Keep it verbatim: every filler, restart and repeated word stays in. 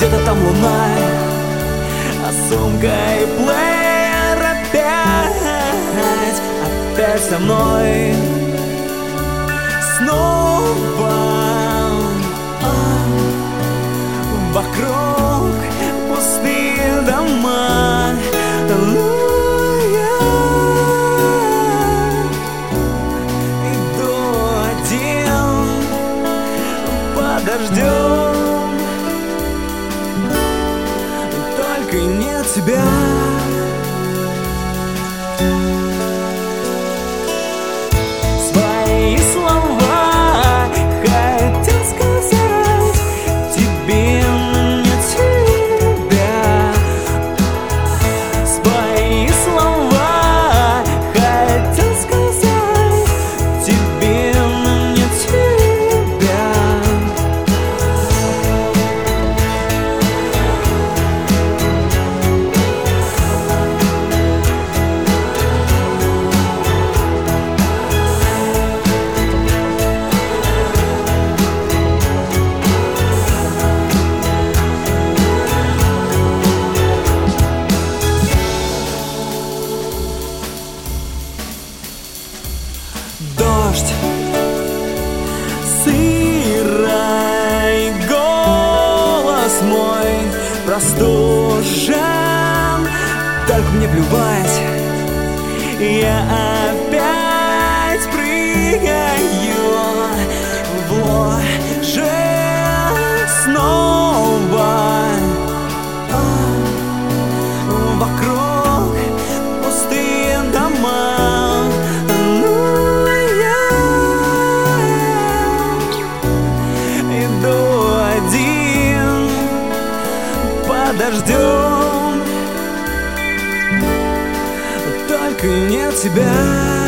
где-то там луна, а сумка и плеер опять, опять со мной. Снова а, вокруг пустые дома. Ну, я иду один под дождем, только не тебя. Свои слова хотел сказать тебе, но не тебя. Свои слова хотел сказать тебе, но не тебя. Дождь, сырой голос мой простужен, только мне плевать, я опять прыгаю в ложе снова. А, вокруг пустые дома. Иду один под дождем, только не тебя.